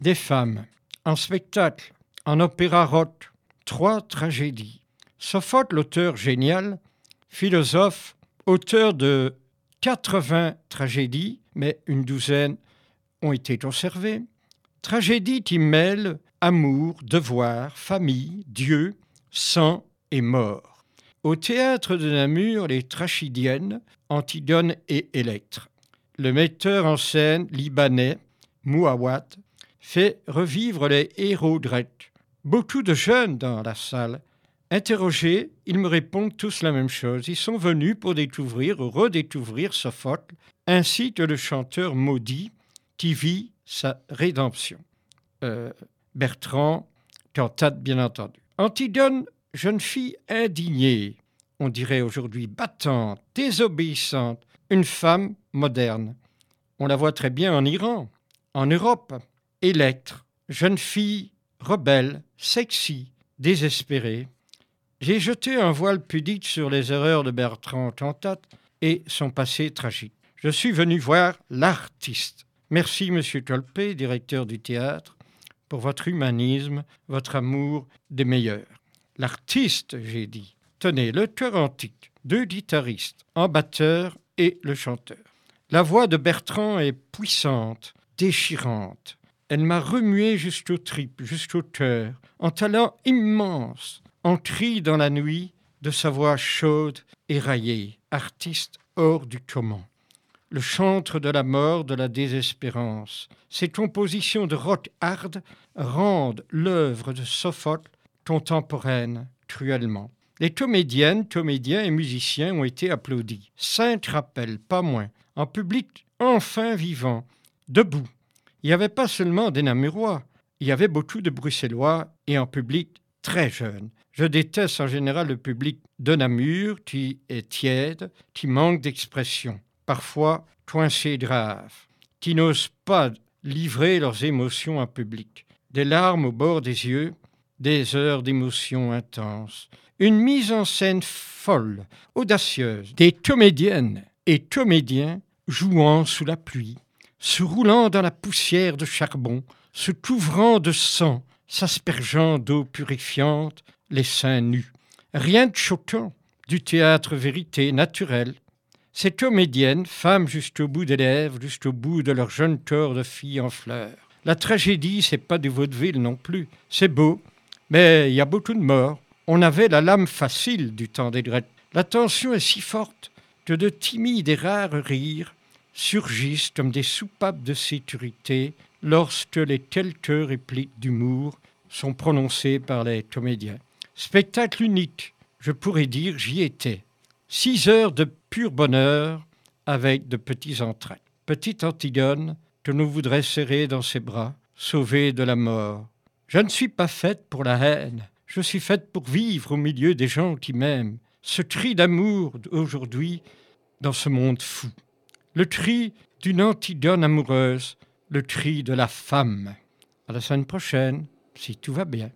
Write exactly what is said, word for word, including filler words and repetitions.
des femmes, en spectacle, en opéra rock, trois tragédies. Sophocle, l'auteur génial, philosophe, auteur de quatre-vingts tragédies, mais une douzaine ont été conservées. Tragédie qui mêle amour, devoir, famille, Dieu, sang et mort. Au théâtre de Namur, les tragédiennes, Antigone et Électre. Le metteur en scène libanais, Mouawat, fait revivre les héros grecs. Beaucoup de jeunes dans la salle. Interrogés, ils me répondent tous la même chose. Ils sont venus pour découvrir ou redécouvrir Sophocle, ainsi que le chanteur maudit qui vit sa rédemption. Euh, Bertrand, cantate bien entendu. Antigone, jeune fille indignée, on dirait aujourd'hui battante, désobéissante, une femme moderne. On la voit très bien en Iran, en Europe. Électre, jeune fille rebelle, sexy, désespérée. J'ai jeté un voile pudique sur les erreurs de Bertrand Cantate et son passé tragique. Je suis venu voir l'artiste. Merci, Monsieur Tolpé, directeur du théâtre, pour votre humanisme, votre amour des meilleurs. L'artiste, j'ai dit. Tenez, le chœur antique, deux guitaristes, un batteur et le chanteur. La voix de Bertrand est puissante, déchirante. Elle m'a remué jusqu'aux tripes, jusqu'au cœur, en talent immense, en cri dans la nuit de sa voix chaude et raillée, artiste hors du commun. Le chantre de la mort, de la désespérance. Ces compositions de rock hard rendent l'œuvre de Sophocle contemporaine cruellement. Les comédiennes, comédiens et musiciens ont été applaudis. Cinq rappels, pas moins, en public enfin vivant, debout. Il n'y avait pas seulement des Namurois, il y avait beaucoup de Bruxellois et en public très jeune. Je déteste en général le public de Namur qui est tiède, qui manque d'expression, parfois coincé grave, qui n'osent pas livrer leurs émotions en public. Des larmes au bord des yeux, des heures d'émotion intense. Une mise en scène folle, audacieuse, des comédiennes et comédiens jouant sous la pluie, se roulant dans la poussière de charbon, se couvrant de sang, s'aspergeant d'eau purifiante, les seins nus. Rien de choquant, du théâtre vérité naturelle. Ces comédiennes, femmes jusqu'au bout des lèvres, jusqu'au bout de leur jeune corps de fille en fleurs. La tragédie, c'est pas du vaudeville non plus. C'est beau, mais il y a beaucoup de morts. On avait la lame facile du temps des Grecs. La tension est si forte que de timides et rares rires surgissent comme des soupapes de sécurité lorsque les quelques répliques d'humour sont prononcées par les comédiens. Spectacle unique, je pourrais dire, j'y étais. Six heures de pur bonheur avec de petits entrailles. Petite Antigone que nous voudrait serrer dans ses bras, sauvée de la mort. Je ne suis pas faite pour la haine, je suis faite pour vivre au milieu des gens qui m'aiment. Ce cri d'amour aujourd'hui dans ce monde fou. Le cri d'une Antigone amoureuse, le cri de la femme. À la semaine prochaine, si tout va bien.